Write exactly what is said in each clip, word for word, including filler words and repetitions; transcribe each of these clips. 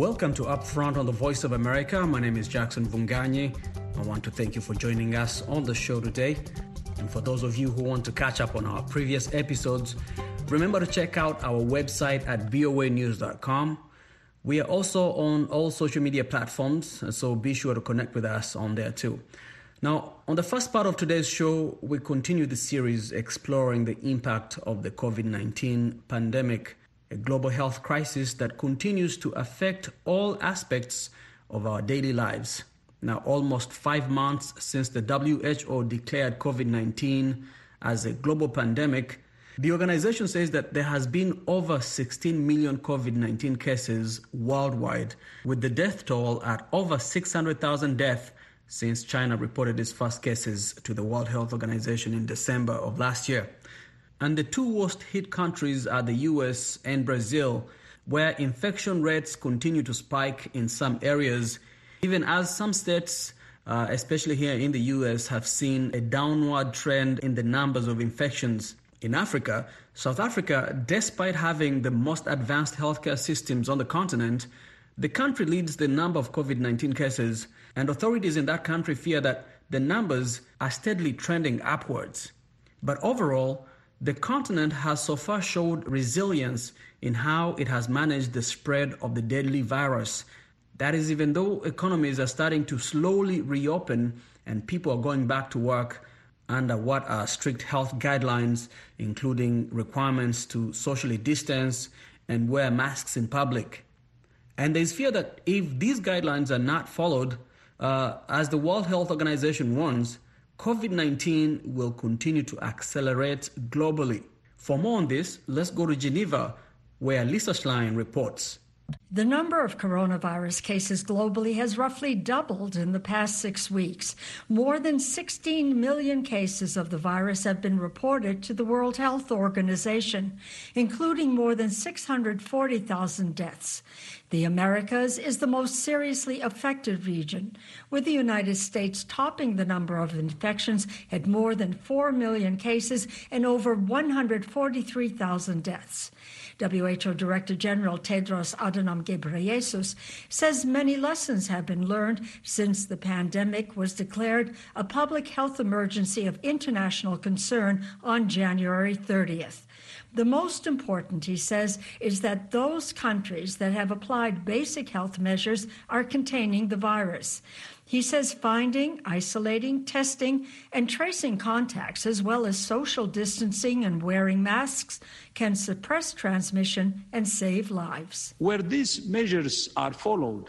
Welcome to Upfront on the Voice of America. My name is Jackson Vunganyi. I want to thank you for joining us on the show today. And for those of you who want to catch up on our previous episodes, remember to check out our website at v o a news dot com. We are also on all social media platforms, so be sure to connect with us on there too. Now, on the first part of today's show, we continue the series exploring the impact of the covid nineteen pandemic, a global health crisis that continues to affect all aspects of our daily lives. Now, almost five months since the W H O declared covid nineteen as a global pandemic, the organization says that there has been over sixteen million covid nineteen cases worldwide, with the death toll at over six hundred thousand deaths since China reported its first cases to the World Health Organization in December of last year. And the two worst hit countries are the U S and Brazil, where infection rates continue to spike in some areas, even as some states, uh, especially here in the U S, have seen a downward trend in the numbers of infections. In Africa, South Africa, despite having the most advanced healthcare systems on the continent, the country leads the number of covid nineteen cases, and authorities in that country fear that the numbers are steadily trending upwards. But overall, the continent has so far showed resilience in how it has managed the spread of the deadly virus. That is, even though economies are starting to slowly reopen and people are going back to work under what are strict health guidelines, including requirements to socially distance and wear masks in public. And there's fear that if these guidelines are not followed, uh, as the World Health Organization warns, covid nineteen will continue to accelerate globally. For more on this, let's go to Geneva, where Lisa Schlein reports. The number of coronavirus cases globally has roughly doubled in the past six weeks. More than sixteen million cases of the virus have been reported to the World Health Organization, including more than six hundred forty thousand deaths. The Americas is the most seriously affected region, with the United States topping the number of infections at more than four million cases and over one hundred forty-three thousand deaths. W H O Director General Tedros Adhanom Ghebreyesus says many lessons have been learned since the pandemic was declared a public health emergency of international concern on January thirtieth. The most important, he says, is that those countries that have applied basic health measures are containing the virus. He says finding, isolating, testing, and tracing contacts, as well as social distancing and wearing masks, can suppress transmission and save lives. Where these measures are followed,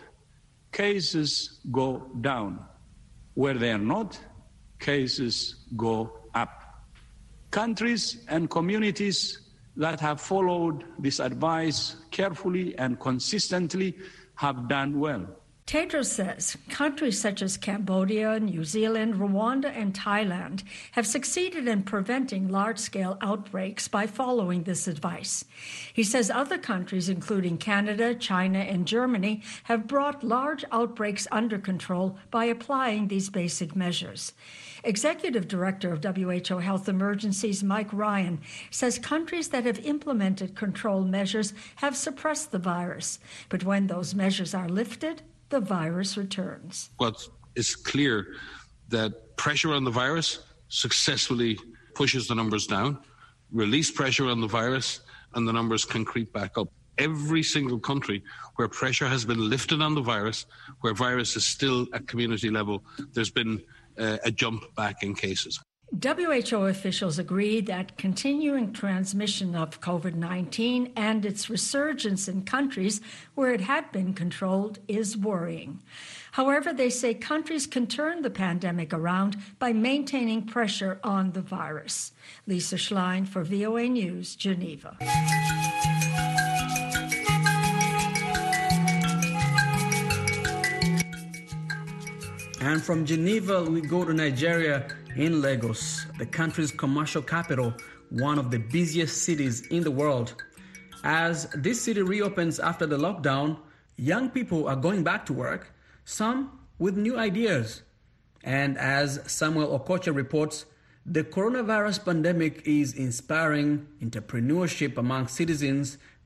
cases go down. Where they are not, cases go up. Countries and communities that have followed this advice carefully and consistently have done well. Tedros says countries such as Cambodia, New Zealand, Rwanda, and Thailand have succeeded in preventing large-scale outbreaks by following this advice. He says other countries, including Canada, China, and Germany, have brought large outbreaks under control by applying these basic measures. Executive Director of W H O Health Emergencies, Mike Ryan, says countries that have implemented control measures have suppressed the virus. But when those measures are lifted, the virus returns. What is clear that pressure on the virus successfully pushes the numbers down, release pressure on the virus, and the numbers can creep back up. Every single country where pressure has been lifted on the virus, where virus is still at community level, there's been uh, a jump back in cases. W H O officials agree that continuing transmission of covid nineteen and its resurgence in countries where it had been controlled is worrying. However, they say countries can turn the pandemic around by maintaining pressure on the virus. Lisa Schlein for V O A News, Geneva. And from Geneva, we go to Nigeria in Lagos, the country's commercial capital, one of the busiest cities in the world. As this city reopens after the lockdown, young people are going back to work, some with new ideas. And as Samuel Okocha reports, the coronavirus pandemic is inspiring entrepreneurship among citizens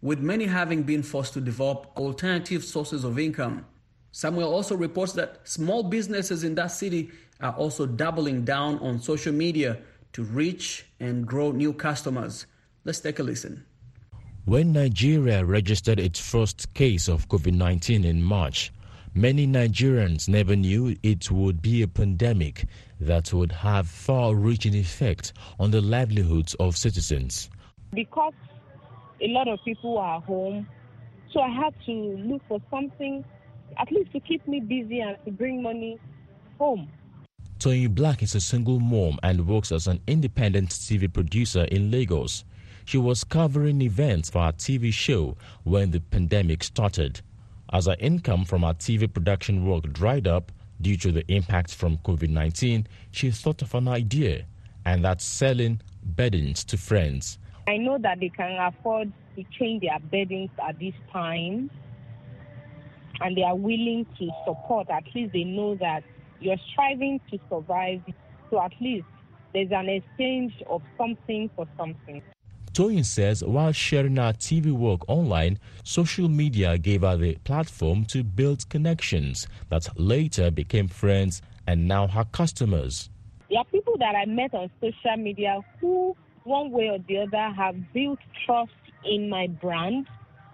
with many having been forced to develop alternative sources of income. Samuel also reports that small businesses in that city are also doubling down on social media to reach and grow new customers. Let's take a listen. When Nigeria registered its first case of COVID nineteen in March, many Nigerians never knew it would be a pandemic that would have far-reaching effect on the livelihoods of citizens. Because a lot of people are home, so I had to look for something at least to keep me busy and to bring money home. Toyin Black is a single mom and works as an independent T V producer in Lagos. She was covering events for her T V show when the pandemic started. As her income from her T V production work dried up due to the impact from COVID nineteen, she thought of an idea, and that's selling beddings to friends. I know that they can afford to change their beddings at this time, and they are willing to support. At least they know that you're striving to survive, so at least there's an exchange of something for something. Toyin says while sharing her T V work online, social media gave her the platform to build connections that later became friends and now her customers. There are people that I met on social media who, one way or the other, have built trust in my brand.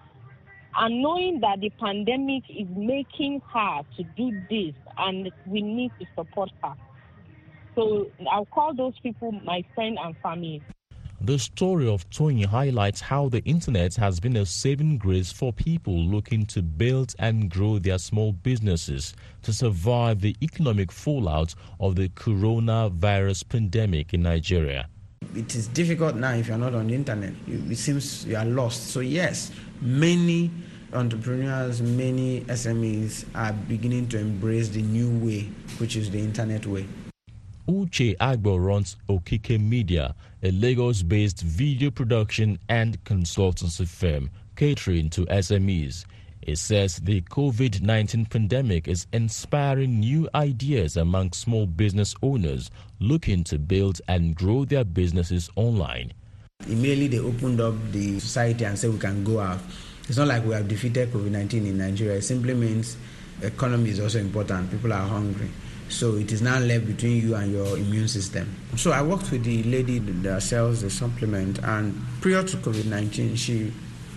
And knowing that the pandemic is making her to do this and we need to support her. So I'll call those people my friend and family. The story of Toyin highlights how the internet has been a saving grace for people looking to build and grow their small businesses to survive the economic fallout of the coronavirus pandemic in Nigeria. It is difficult now if you're not on the internet. It seems you are lost. So yes, many entrepreneurs, many S M Es are beginning to embrace the new way, which is the internet way. Uche Agbo runs Okike Media, a Lagos-based video production and consultancy firm catering to S M Es. It says the COVID nineteen pandemic is inspiring new ideas among small business owners looking to build and grow their businesses online. Immediately they opened up the society and said we can go out. It's not like we have defeated COVID nineteen in Nigeria. It simply means economy is also important. People are hungry. So it is now left between you and your immune system. So I worked with the lady that sells the supplement, and prior to COVID nineteen, she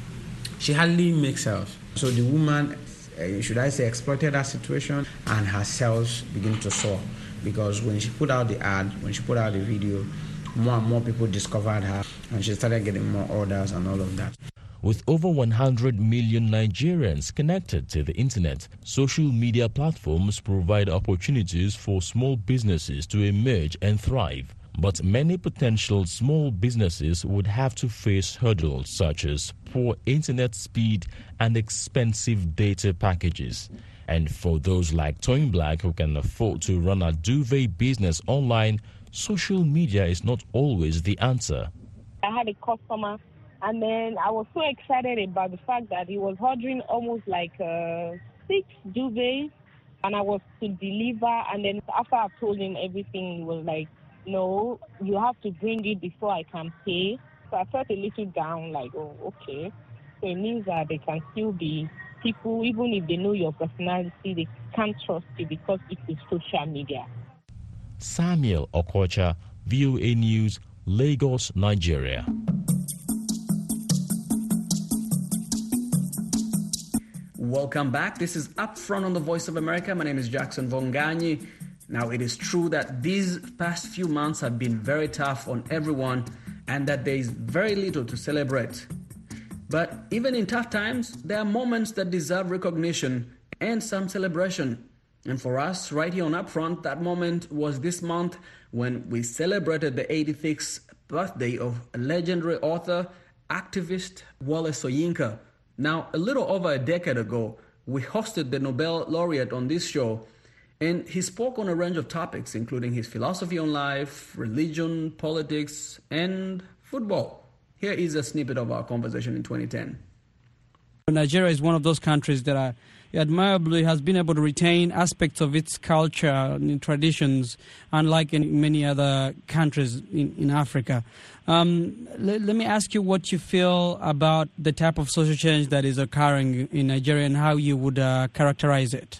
she hardly makes sales. So the woman, uh, should I say, exploited that situation, and her sales began to soar because when she put out the ad, when she put out the video, more and more people discovered her, and she started getting more orders and all of that. With over one hundred million Nigerians connected to the internet, social media platforms provide opportunities for small businesses to emerge and thrive. But many potential small businesses would have to face hurdles such as poor internet speed and expensive data packages. And for those like Toyin Black who can afford to run a duvet business online, social media is not always the answer. I had a customer, and then I was so excited about the fact that he was ordering almost like uh, six duvets, and I was to deliver. And then after I told him everything, he was like, no, you have to bring it before I can pay. So I felt a little down, like, oh, okay. So it means that they can still be people, even if they know your personality, they can't trust you because it is social media. Samuel Okocha, V O A News, Lagos, Nigeria. Welcome back. This is Upfront on the Voice of America. My name is Jackson Vonganyi. Now, it is true that these past few months have been very tough on everyone and that there is very little to celebrate. But even in tough times, there are moments that deserve recognition and some celebration. And for us, right here on Upfront, that moment was this month when we celebrated the eighty-sixth birthday of a legendary author, activist Wole Soyinka. Now, a little over a decade ago, we hosted the Nobel laureate on this show, and he spoke on a range of topics, including his philosophy on life, religion, politics, and football. Here is a snippet of our conversation in twenty ten. Nigeria is one of those countries that are admirably has been able to retain aspects of its culture and traditions, unlike in many other countries in, in Africa. Um, let, let me ask you what you feel about the type of social change that is occurring in Nigeria and how you would uh, characterize it.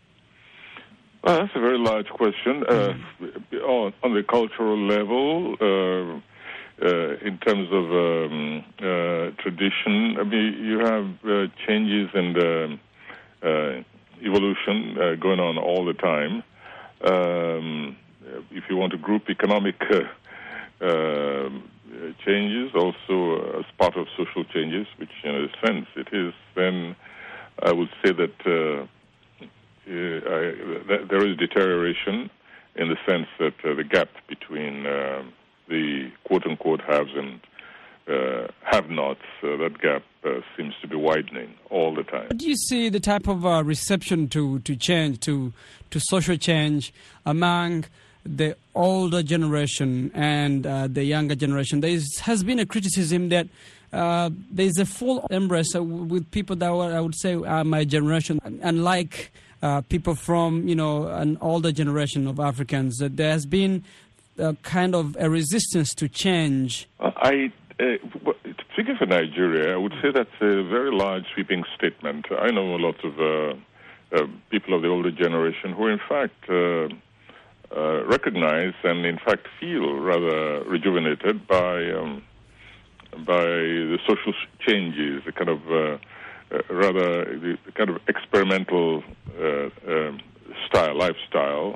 Well, that's a very large question. Uh, on, on the cultural level, uh, uh, in terms of um, uh, tradition, I mean, you have uh, changes and uh, uh, evolution uh, going on all the time. Um, if you want to group economic uh, uh, changes also as part of social changes, which in a sense it is, then I would say that uh, Uh, I, th- there is deterioration in the sense that uh, the gap between uh, the quote-unquote haves and uh, have-nots, uh, that gap uh, seems to be widening all the time. Do you see the type of uh, reception to, to change, to, to social change among the older generation and uh, the younger generation? There is, has been a criticism that uh, there is a full embrace uh, with people that were, I would say are my generation, unlike Uh, people from, you know, an older generation of Africans, that there has been a kind of a resistance to change. Uh, I, uh, speaking for Nigeria, I would say that's a very large, sweeping statement. I know a lot of uh, uh, people of the older generation who, in fact, uh, uh, recognize and, in fact, feel rather rejuvenated by um, by the social changes, the kind of uh, Uh, rather the kind of experimental uh, um, style, lifestyle,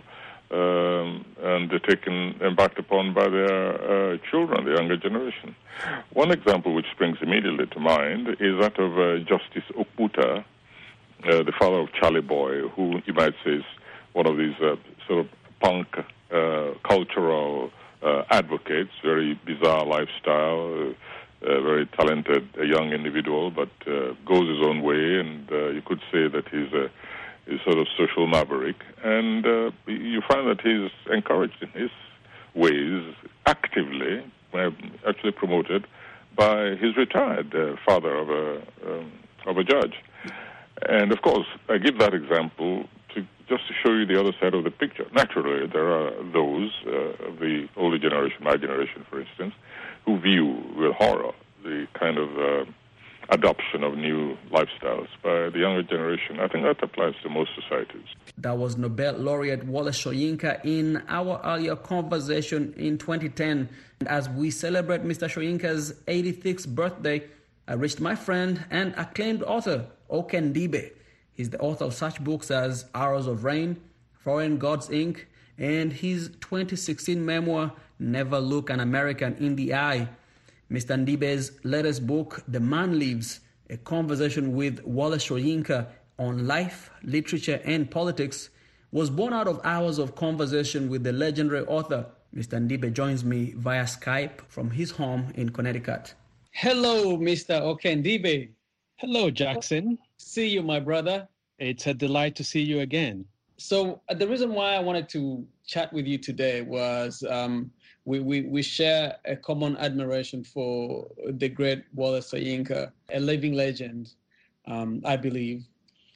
um, undertaken, embarked upon by their uh, children, the younger generation. One example which springs immediately to mind is that of uh, Justice Okputa, uh, the father of Charlie Boy, who you might say is one of these uh, sort of punk uh, cultural uh, advocates, very bizarre lifestyle, a very talented a young individual, but uh, goes his own way, and uh, you could say that he's a, a sort of social maverick. And uh, you find that he's encouraged in his ways actively, uh, actually promoted by his retired uh, father of a um, of a judge. And of course, I give that example to just to show you the other side of the picture. Naturally, there are those uh, of the older generation, my generation, for instance, who view with horror the kind of uh, adoption of new lifestyles by the younger generation. I think that applies to most societies. That was Nobel laureate Wole Soyinka in our earlier conversation in twenty ten. And as we celebrate Mister Soyinka's eighty-sixth birthday, I reached my friend and acclaimed author Oke Ndibe. He's the author of such books as Arrows of Rain, Foreign Gods, Incorporated, and his twenty sixteen memoir, Never Look an American in the Eye. Mister Ndibe's latest book, The Man Lives, a conversation with Wole Soyinka on life, literature, and politics, was born out of hours of conversation with the legendary author. Mister Ndibe joins me via Skype from his home in Connecticut. Hello, Mister Oke Ndibe. Hello, Jackson. See you, my brother. It's a delight to see you again. So uh, the reason why I wanted to chat with you today was um, we, we, we share a common admiration for the great Wole Soyinka, a living legend, um, I believe.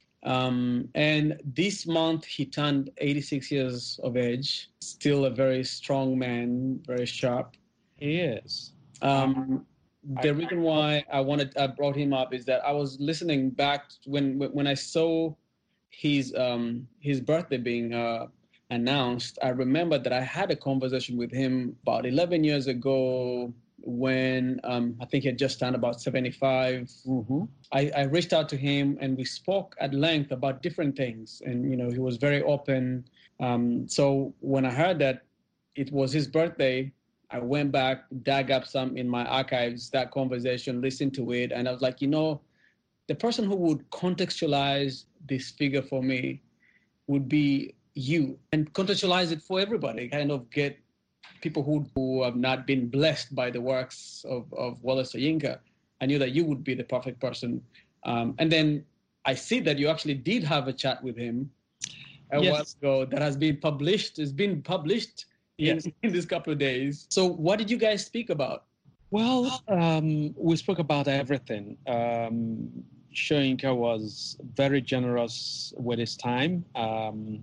Um, and this month he turned eighty-six years of age, still a very strong man, very sharp. He is. Um, the I, reason why I wanted I brought him up is that I was listening back when when I saw his um, his birthday being uh, announced. I remember that I had a conversation with him about eleven years ago when um, I think he had just turned about seventy-five. Mm-hmm. I, I reached out to him and we spoke at length about different things. And, you know, he was very open. Um, so when I heard that it was his birthday, I went back, dug up some in my archives, that conversation, listened to it. And I was like, you know, the person who would contextualize this figure for me would be you, and contextualize it for everybody, kind of get people who, who have not been blessed by the works of, of Wole Soyinka. I knew that you would be the perfect person. Um, and then I see that you actually did have a chat with him a yes. while ago that has been published. It's been published in, yes. in this couple of days. So what did you guys speak about? Well, um, we spoke about everything. Um, Soyinka was very generous with his time. Um,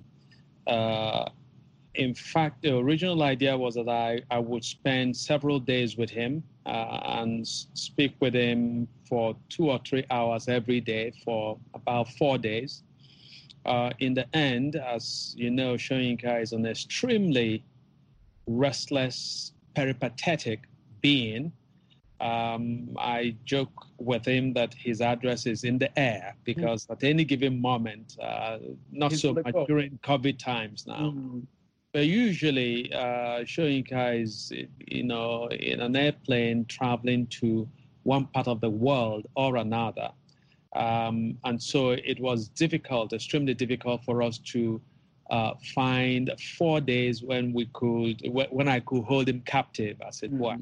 uh, in fact, the original idea was that I, I would spend several days with him uh, and speak with him for two or three hours every day for about four days. Uh, in the end, as you know, Soyinka is an extremely restless, peripatetic being. Um, I joke with him that his address is in the air because mm. at any given moment, uh, not He's so much during COVID times now, mm. but usually uh, Soyinka is, you know, in an airplane traveling to one part of the world or another. Um, and so it was difficult, extremely difficult for us to uh, find four days when we could, when I could hold him captive, as it mm-hmm. were.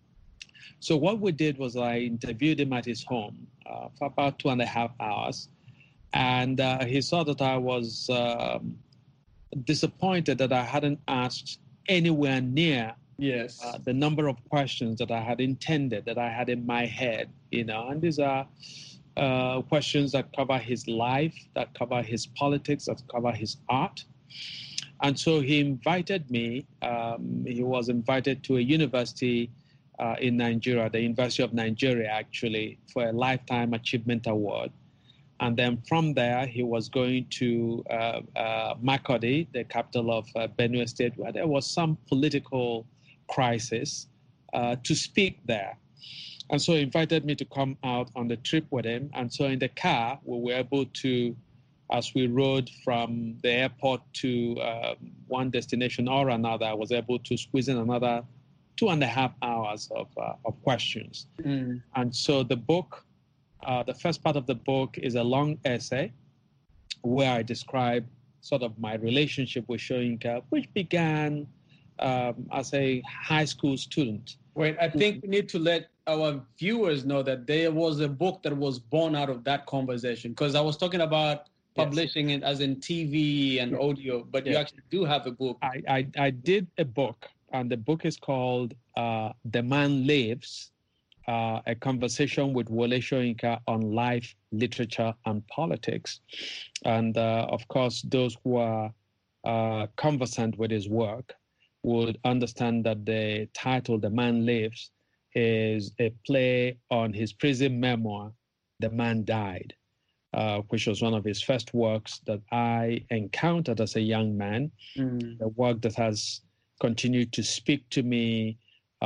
So what we did was I interviewed him at his home uh, for about two and a half hours. And uh, he saw that I was um, disappointed that I hadn't asked anywhere near yes. uh, the number of questions that I had intended, that I had in my head, you know, and these are Uh, questions that cover his life, that cover his politics, that cover his art. And so he invited me, um, he was invited to a university uh, in Nigeria, the University of Nigeria actually, for a Lifetime Achievement Award. And then from there, he was going to uh, uh, Makurdi, the capital of uh, Benue State, where there was some political crisis, uh, to speak there. And so he invited me to come out on the trip with him. And so in the car, we were able to, as we rode from the airport to uh, one destination or another, I was able to squeeze in another two and a half hours of, uh, of questions. Mm. And so the book, uh, the first part of the book is a long essay where I describe sort of my relationship with Soyinka, which began um, as a high school student. Wait, I think we need to let our viewers know that there was a book that was born out of that conversation, because I was talking about publishing yes. it as in T V and yes. audio, but yes. you actually do have a book. I, I, I did a book, and the book is called uh, The Man Lives, uh, a conversation with Wole Soyinka on life, literature, and politics. And uh, of course, those who are uh, conversant with his work would understand that the title, The Man Lives, is a play on his prison memoir, The Man Died, uh, which was one of his first works that I encountered as a young man, mm. a work that has continued to speak to me,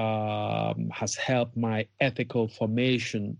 um, has helped my ethical formation,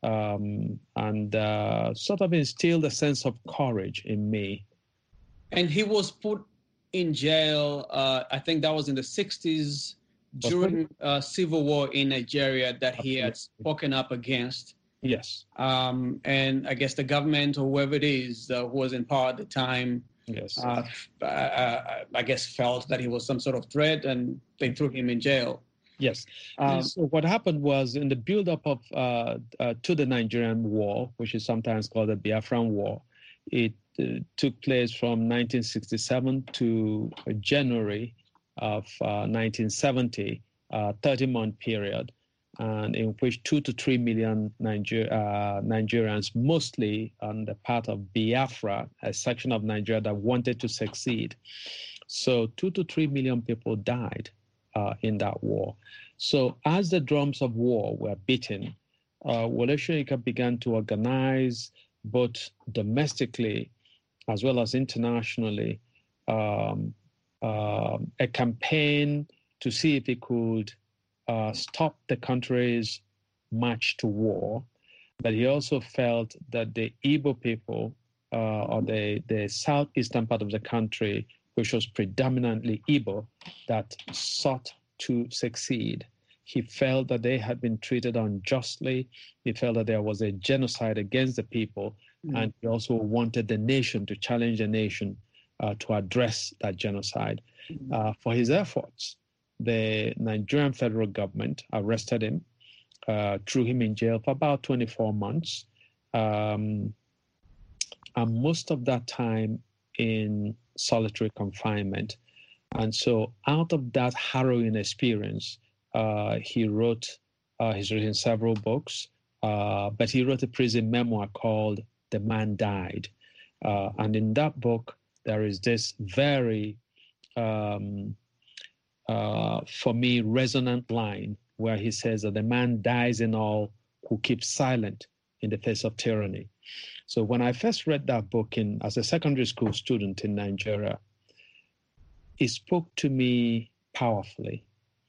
um, and uh, sort of instilled a sense of courage in me. And he was put in jail, uh, I think that was in the sixties, during uh, civil war in Nigeria that he had spoken up against. Yes. Um, and I guess the government or whoever it is uh, who was in power at the time, yes, uh, uh, I guess felt that he was some sort of threat, and they threw him in jail. Yes. Um, so what happened was, in the build-up of uh, uh, to the Nigerian War, which is sometimes called the Biafran War, it uh, took place from nineteen sixty-seven to January of uh, nineteen seventy, a thirty-month period, and in which two to three million Niger- uh, Nigerians, mostly on the part of Biafra, a section of Nigeria that wanted to succeed. So two to three million people died uh, in that war. So as the drums of war were beaten, uh, Wole Soyinka began to organize, both domestically as well as internationally, um, uh, a campaign to see if he could uh, stop the country's march to war. But he also felt that the Igbo people, uh, or the, the southeastern part of the country, which was predominantly Igbo, that sought to succeed, he felt that they had been treated unjustly. He felt that there was a genocide against the people, mm-hmm. and he also wanted the nation to challenge the nation uh, to address that genocide. Mm-hmm. Uh, for his efforts, the Nigerian federal government arrested him, uh, threw him in jail for about twenty-four months, um, and most of that time in solitary confinement. And so out of that harrowing experience, uh, he wrote, uh, he's written several books, uh, but he wrote a prison memoir called The Man Died. Uh, and in that book, there is this very, um, uh, for me, resonant line where he says that the man dies in all who keeps silent in the face of tyranny. So when I first read that book in as a secondary school student in Nigeria, it spoke to me powerfully.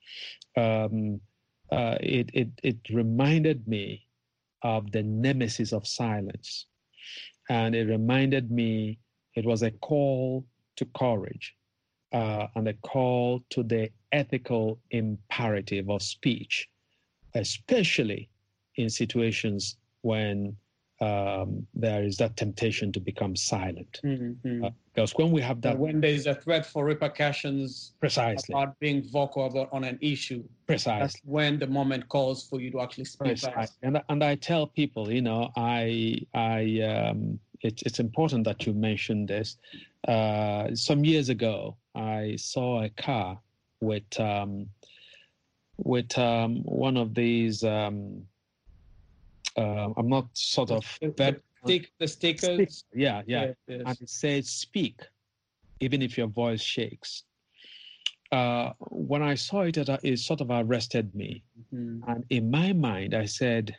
Um, uh, it, it, it reminded me of the nemesis of silence. And it reminded me it was a call to courage uh, and a call to the ethical imperative of speech, especially in situations when um, there is that temptation to become silent. Mm-hmm. Uh, because when we have that... But when there is a threat for repercussions precisely about being vocal about on an issue, precisely, that's when the moment calls for you to actually speak back. And, and I tell people, you know, I, I, um, it, it's important that you mention this. Uh, some years ago, I saw a car with, um, with um, one of these... Um, Uh, I'm not sort of... The, stick, the stickers? Stick. Yeah, yeah. Yes, yes. And it says, speak, even if your voice shakes. Uh, when I saw it, it, it sort of arrested me. Mm-hmm. And in my mind, I said,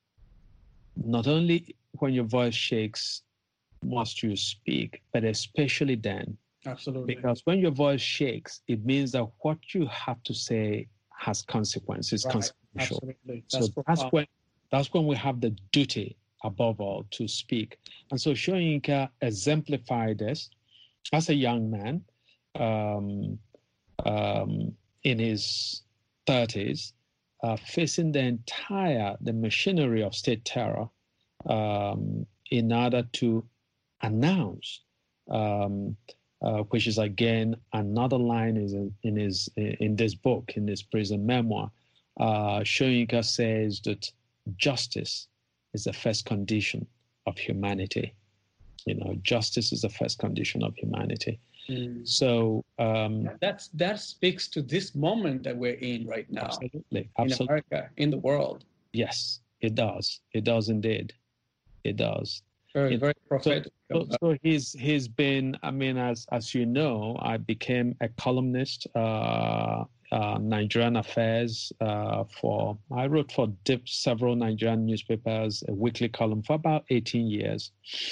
not only when your voice shakes must you speak, but especially then. Absolutely. Because when your voice shakes, it means that what you have to say has consequences, right. consequential. Absolutely. So that's, that's when That's when we have the duty, above all, to speak. And so Soyinka exemplified this as a young man um, um, in his thirties, uh, facing the entire, the machinery of state terror um, in order to announce, um, uh, which is, again, another line is in, in, his, in this book, in this prison memoir. Uh, Soyinka says that justice is the first condition of humanity. You know, justice is the first condition of humanity. Mm. So um, that's that speaks to this moment that we're in right now. Absolutely, absolutely. In America, in the world. Yes, it does. It does indeed. It does. Very, it, very prophetic. So, so, so he's he's been. I mean, as as you know, I became a columnist. Uh, Uh, Nigerian affairs uh, for, I wrote for dip, several Nigerian newspapers, a weekly column for about eighteen years.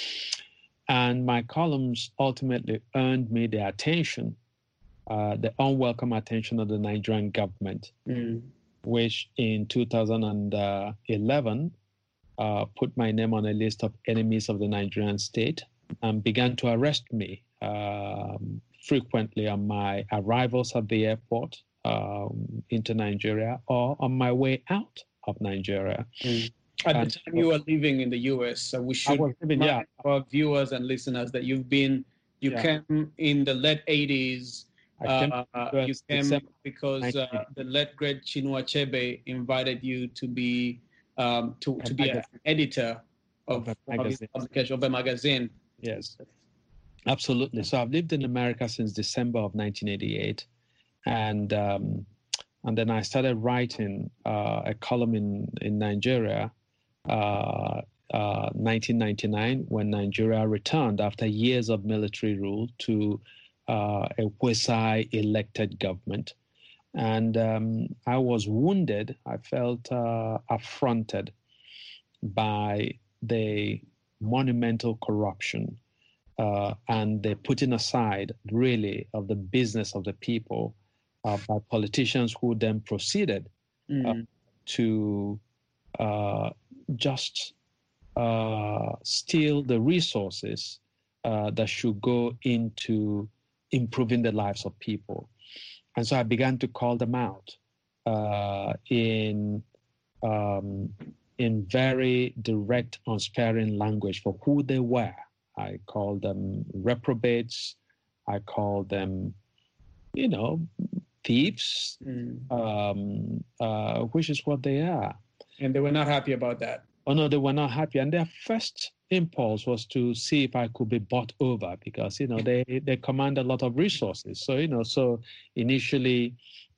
And my columns ultimately earned me the attention, uh, the unwelcome attention of the Nigerian government, mm. which in two thousand eleven uh, put my name on a list of enemies of the Nigerian state and began to arrest me um, frequently on my arrivals at the airport. Um, into Nigeria or on my way out of Nigeria. Mm. At and the time you were living in the U S, so we should living, remind yeah. our viewers and listeners that you've been, you yeah. came in the late eighties, uh, you came because uh, the late great Chinua Achebe invited you to be um, to, to be an editor of, of, a magazine. Of, of a magazine. Yes, absolutely. So I've lived in America since December of nineteen eighty-eight. And um, and then I started writing uh, a column in, in Nigeria, uh, uh, nineteen ninety-nine, when Nigeria returned after years of military rule to uh, a quasi-elected government. And um, I was wounded. I felt uh, affronted by the monumental corruption uh, and the putting aside, really, of the business of the people Uh, by politicians who then proceeded uh, mm. to uh, just uh, steal the resources uh, that should go into improving the lives of people. And so I began to call them out uh, in um, in very direct, unsparing language for who they were. I called them reprobates. I called them, you know, thieves, mm. um, uh, which is what they are. And they were not happy about that. Oh, no, they were not happy. And their first impulse was to see if I could be bought over because, you know, they, they command a lot of resources. So, you know, so initially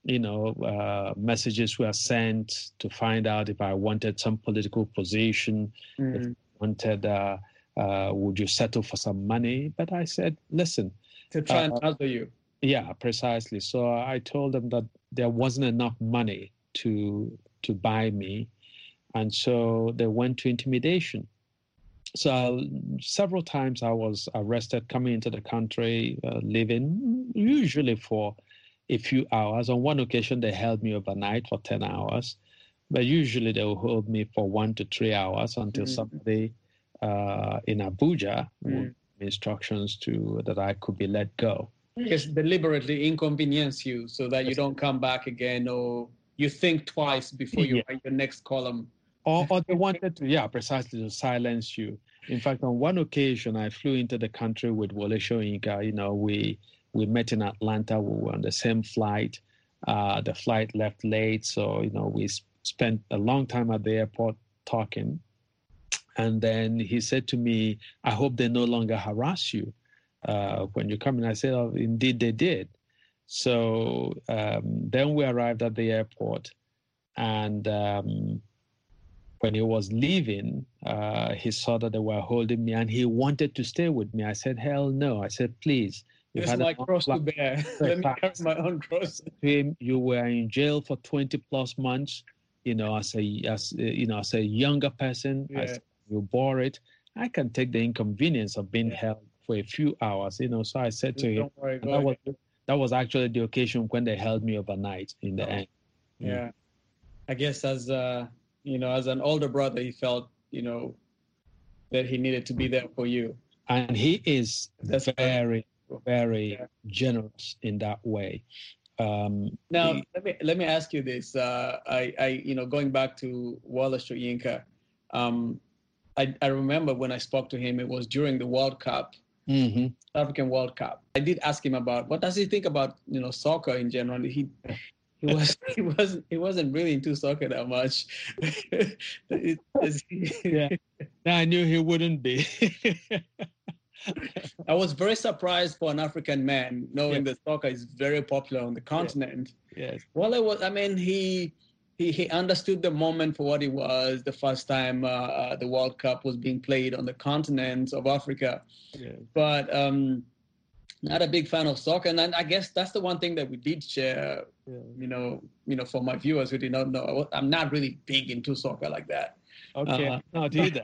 you know, uh, messages were sent to find out if I wanted some political position, mm. if I wanted, uh, uh, would you settle for some money? But I said, listen. To try and uh, answer you. Yeah, precisely. So I told them that there wasn't enough money to to buy me. And so they went to intimidation. So uh, several times I was arrested coming into the country, uh, living usually for a few hours. On one occasion, they held me overnight for ten hours. But usually they will hold me for one to three hours until mm. somebody uh, in Abuja mm. would give me instructions to that I could be let go. Because deliberately inconvenience you so that you don't come back again, or you think twice before you yeah. write your next column. Or, or they wanted to, yeah, precisely to silence you. In fact, on one occasion, I flew into the country with Wole Soyinka. You know, we we met in Atlanta. We were on the same flight. Uh, the flight left late, so you know we spent a long time at the airport talking. And then he said to me, "I hope they no longer harass you uh, when you come in." I said, "Oh, indeed they did." So um, then we arrived at the airport, and um, when he was leaving, uh, he saw that they were holding me, and he wanted to stay with me. I said, "Hell no!" I said, "Please." It's my cross to bear. Let me carry my own cross. Him, you were in jail for twenty plus months. You know, as a as you know, as a younger person, yeah. as you bore it. I can take the inconvenience of being yeah. held for a few hours. You know, so I said to him, worry, that was that was actually the occasion when they held me overnight. In the oh. end, yeah, mm. I guess as uh, you know, as an older brother, he felt you know that he needed to be there for you, and he is That's very. very yeah. generous in that way. Um, now, he, let me let me ask you this. Uh, I, I, you know, going back to Wole Soyinka, um, I, I remember when I spoke to him, it was during the World Cup, mm-hmm. African World Cup. I did ask him about what does he think about you know soccer in general. He he was he wasn't he wasn't really into soccer that much. it, yeah, I knew he wouldn't be. I was very surprised for an African man, knowing yes. that soccer is very popular on the continent. Yes. yes. Well, it was. I mean, he he he understood the moment for what it was. The first time uh, uh, the World Cup was being played on the continent of Africa, yes. but um, not a big fan of soccer. And I guess that's the one thing that we did share. Yeah. You know, you know, for my viewers who did not know, I'm not really big into soccer like that. Okay, uh, not either.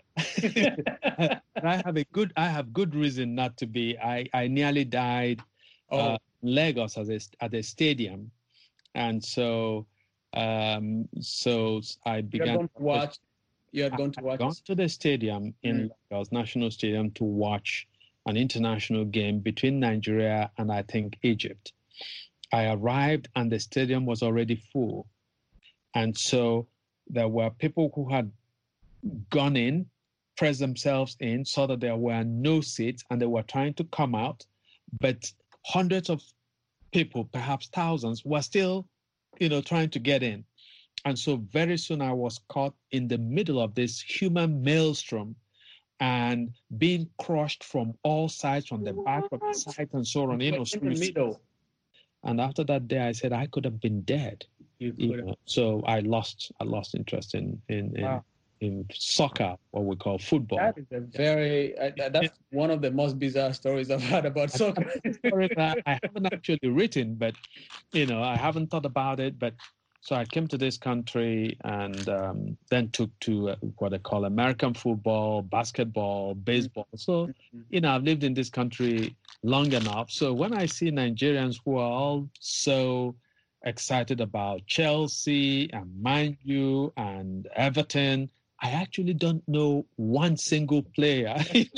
I have a good. I have good reason not to be. I, I nearly died oh. uh, in Lagos at a, at a stadium, and so um, so I began You're going to watch. You had gone to watch. Gone to the stadium in mm. Lagos National Stadium to watch an international game between Nigeria and I think Egypt. I arrived and the stadium was already full, and so there were people who had gone in, pressed themselves in, saw that there were no seats and they were trying to come out, but hundreds of people, perhaps thousands, were still, you know, trying to get in. And so very soon I was caught in the middle of this human maelstrom and being crushed from all sides, from the back, from the side, and so on. You know, in the middle. And after that day, I said I could have been dead. You you know? So I lost, I lost interest in in. in wow. in soccer, what we call football. That is a very, uh, that's one of the most bizarre stories I've heard about soccer. I haven't actually written, but, you know, I haven't thought about it. But so I came to this country and um, then took to uh, what they call American football, basketball, baseball. So, you know, I've lived in this country long enough. So when I see Nigerians who are all so excited about Chelsea and Man U and Everton, I actually don't know one single player.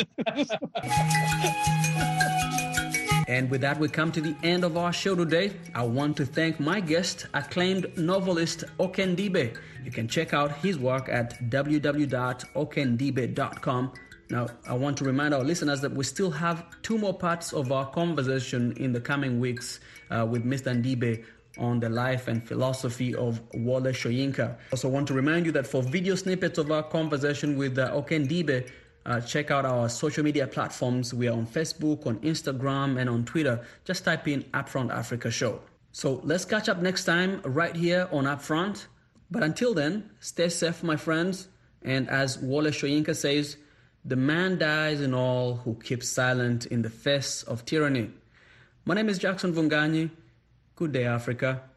And with that, we come to the end of our show today. I want to thank my guest, acclaimed novelist Okendibe. You can check out his work at w w w dot okendibe dot com. Now, I want to remind our listeners that we still have two more parts of our conversation in the coming weeks uh, with Mister Ndibe on the life and philosophy of Wole Soyinka. Also want to remind you that for video snippets of our conversation with uh, Okendibe, uh, check out our social media platforms. We are on Facebook, on Instagram, and on Twitter. Just type in Upfront Africa Show. So let's catch up next time right here on Upfront. But until then, stay safe, my friends. And as Wole Soyinka says, the man dies in all who keeps silent in the face of tyranny. My name is Jackson Vunganyi. Good day, Africa.